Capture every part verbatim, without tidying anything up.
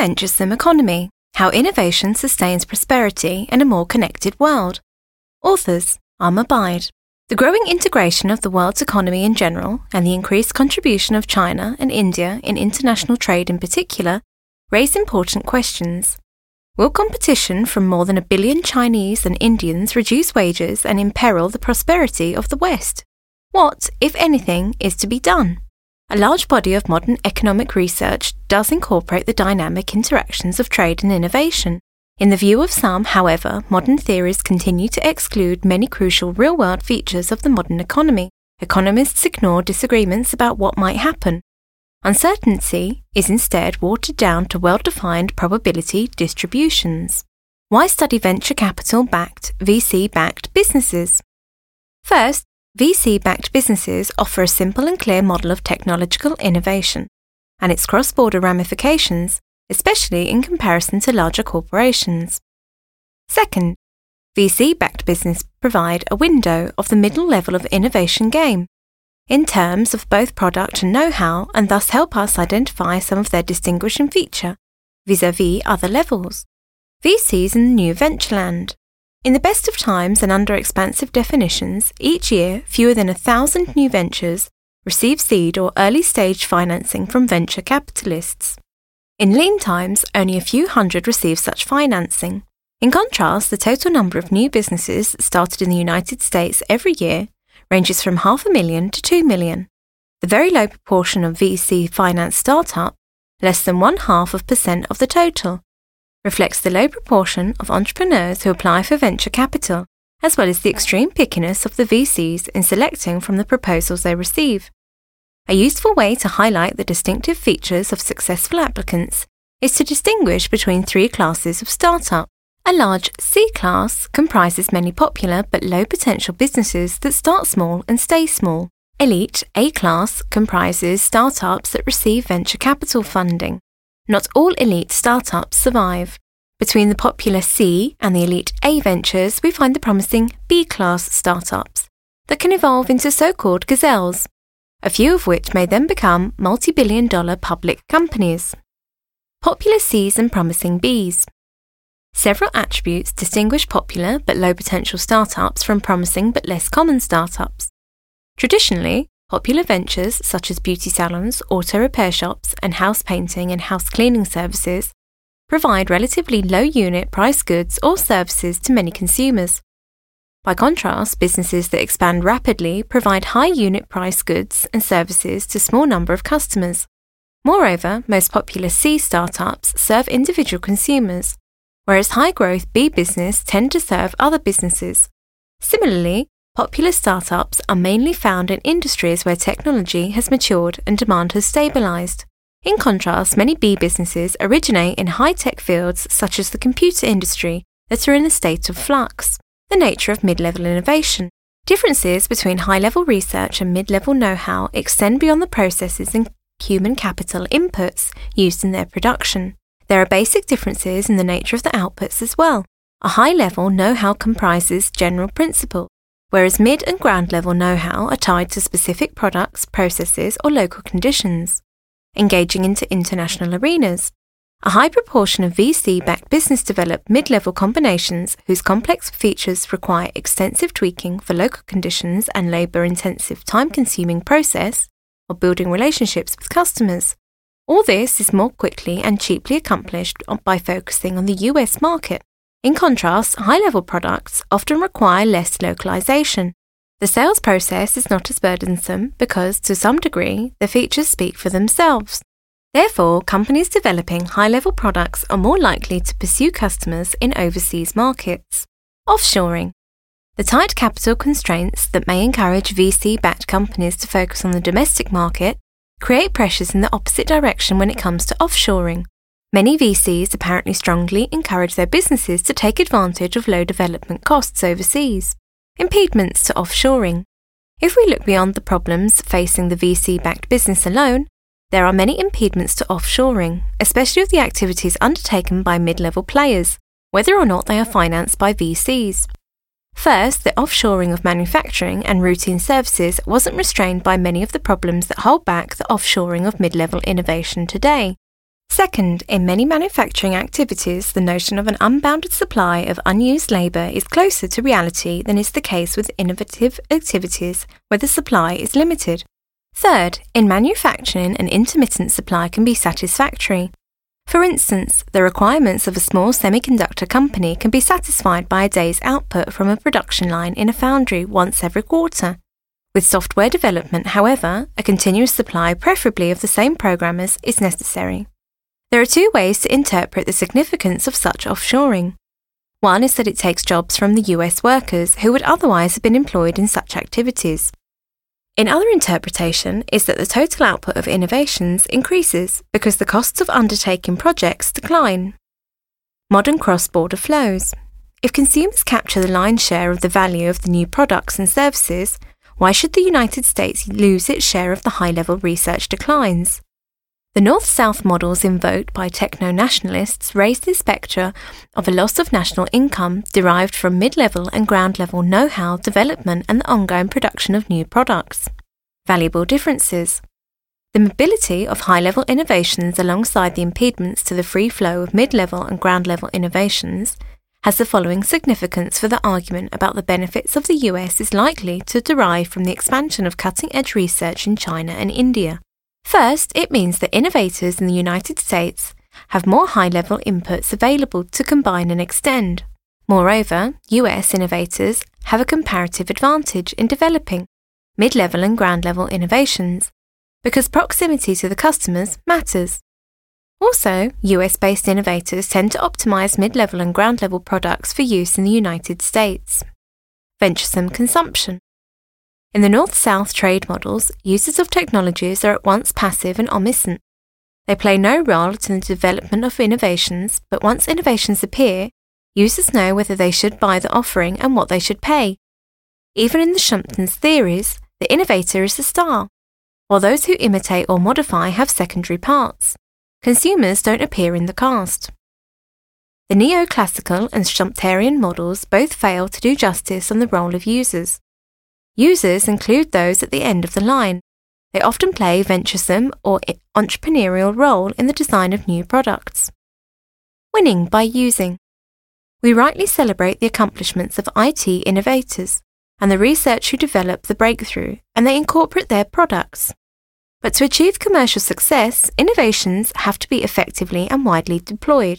Venturesome Economy: How Innovation Sustains Prosperity in a More Connected World. Authors: Alma Bide. The growing integration of the world's economy in general, and the increased contribution of China and India in international trade in particular, raise important questions. Will competition from more than a billion Chinese and Indians reduce wages and imperil the prosperity of the West? What, if anything, is to be done? A large body of modern economic research does incorporate the dynamic interactions of trade and innovation. In the view of some, however, modern theories continue to exclude many crucial real-world features of the modern economy. Economists ignore disagreements about what might happen. Uncertainty is instead watered down to well-defined probability distributions. Why study venture capital-backed, V C-backed businesses? First, V C-backed businesses offer a simple and clear model of technological innovation, and its cross-border ramifications, especially in comparison to larger corporations. Second, V C-backed businesses provide a window of the middle level of innovation game, in terms of both product and know-how, and thus help us identify some of their distinguishing feature vis-à-vis other levels. V Cs in the new venture land. In the best of times and under expansive definitions, each year fewer than a thousand new ventures receive seed or early-stage financing from venture capitalists. In lean times, only a few hundred receive such financing. In contrast, the total number of new businesses started in the United States every year ranges from half a million to two million. The very low proportion of V C-financed startup, less than one half of percent of the total, reflects the low proportion of entrepreneurs who apply for venture capital, as well as the extreme pickiness of the V Cs in selecting from the proposals they receive. A useful way to highlight the distinctive features of successful applicants is to distinguish between three classes of startup. A large C class comprises many popular but low potential businesses that start small and stay small. Elite A class comprises startups that receive venture capital funding. Not all elite startups survive. Between the popular C and the elite A ventures, we find the promising B class startups that can evolve into so-called gazelles, a few of which may then become multi-billion dollar public companies. Popular Cs and promising Bs. Several attributes distinguish popular but low potential startups from promising but less common startups. Traditionally, popular ventures such as beauty salons, auto repair shops, and house painting and house cleaning services provide relatively low unit price goods or services to many consumers. By contrast, businesses that expand rapidly provide high unit price goods and services to a small number of customers. Moreover, most popular C startups serve individual consumers, whereas high-growth B business tend to serve other businesses. Similarly, popular startups are mainly found in industries where technology has matured and demand has stabilized. In contrast, many B businesses originate in high-tech fields such as the computer industry that are in a state of flux. The nature of mid-level innovation. Differences between high-level research and mid-level know-how extend beyond the processes and human capital inputs used in their production. There are basic differences in the nature of the outputs as well. A high-level know-how comprises general principles, whereas mid- and ground-level know-how are tied to specific products, processes, or local conditions. Engaging into international arenas. A high proportion of V C-backed business develop mid-level combinations whose complex features require extensive tweaking for local conditions and labour-intensive, time-consuming process of building relationships with customers. All this is more quickly and cheaply accomplished by focusing on the U S market. In contrast, high-level products often require less localization. The sales process is not as burdensome because, to some degree, the features speak for themselves. Therefore, companies developing high-level products are more likely to pursue customers in overseas markets. Offshoring. The tight capital constraints that may encourage V C-backed companies to focus on the domestic market create pressures in the opposite direction when it comes to offshoring. Many V Cs apparently strongly encourage their businesses to take advantage of low development costs overseas. Impediments to offshoring. If we look beyond the problems facing the V C-backed business alone, there are many impediments to offshoring, especially of the activities undertaken by mid-level players, whether or not they are financed by V Cs. First, the offshoring of manufacturing and routine services wasn't restrained by many of the problems that hold back the offshoring of mid-level innovation today. Second, in many manufacturing activities, the notion of an unbounded supply of unused labour is closer to reality than is the case with innovative activities where the supply is limited. Third, in manufacturing, an intermittent supply can be satisfactory. For instance, the requirements of a small semiconductor company can be satisfied by a day's output from a production line in a foundry once every quarter. With software development, however, a continuous supply, preferably of the same programmers, is necessary. There are two ways to interpret the significance of such offshoring. One is that it takes jobs from the U S workers who would otherwise have been employed in such activities. Another interpretation is that the total output of innovations increases because the costs of undertaking projects decline. Modern cross-border flows. If consumers capture the lion's share of the value of the new products and services, why should the United States lose its share of the high-level research declines? The North-South models invoked by techno-nationalists raise the spectre of a loss of national income derived from mid-level and ground-level know-how development and the ongoing production of new products. Valuable differences. The mobility of high-level innovations alongside the impediments to the free flow of mid-level and ground-level innovations has the following significance for the argument about the benefits of the U S is likely to derive from the expansion of cutting-edge research in China and India. First, it means that innovators in the United States have more high-level inputs available to combine and extend. Moreover, U S innovators have a comparative advantage in developing mid-level and ground-level innovations because proximity to the customers matters. Also, U S-based innovators tend to optimize mid-level and ground-level products for use in the United States. Venturesome consumption. In the North-South trade models, users of technologies are at once passive and omniscient. They play no role in the development of innovations, but once innovations appear, users know whether they should buy the offering and what they should pay. Even in the Shumpton's theories, the innovator is the star, while those who imitate or modify have secondary parts. Consumers don't appear in the cast. The neoclassical and Shumpterian models both fail to do justice on the role of users. Users include those at the end of the line. They often play a venturesome or entrepreneurial role in the design of new products. Winning by using. We rightly celebrate the accomplishments of I T innovators and the research who develop the breakthrough, and they incorporate their products. But to achieve commercial success, innovations have to be effectively and widely deployed.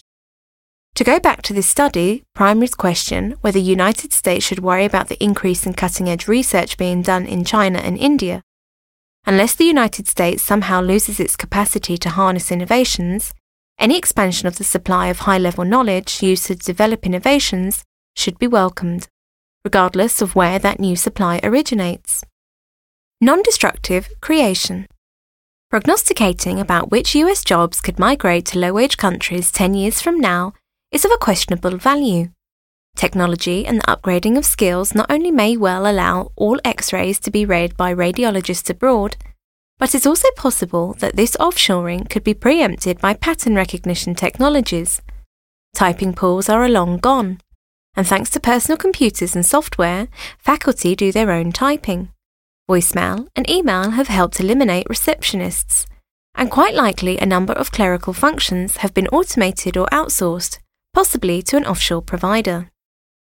To go back to this study, Primary's question whether the United States should worry about the increase in cutting-edge research being done in China and India. Unless the United States somehow loses its capacity to harness innovations, any expansion of the supply of high-level knowledge used to develop innovations should be welcomed, regardless of where that new supply originates. Non-destructive creation. Prognosticating about which U S jobs could migrate to low-wage countries ten years from now is of a questionable value. Technology and the upgrading of skills not only may well allow all X-rays to be read by radiologists abroad, but it's also possible that this offshoring could be preempted by pattern recognition technologies. Typing pools are long gone, and thanks to personal computers and software, faculty do their own typing. Voicemail and email have helped eliminate receptionists, and quite likely a number of clerical functions have been automated or outsourced, possibly to an offshore provider.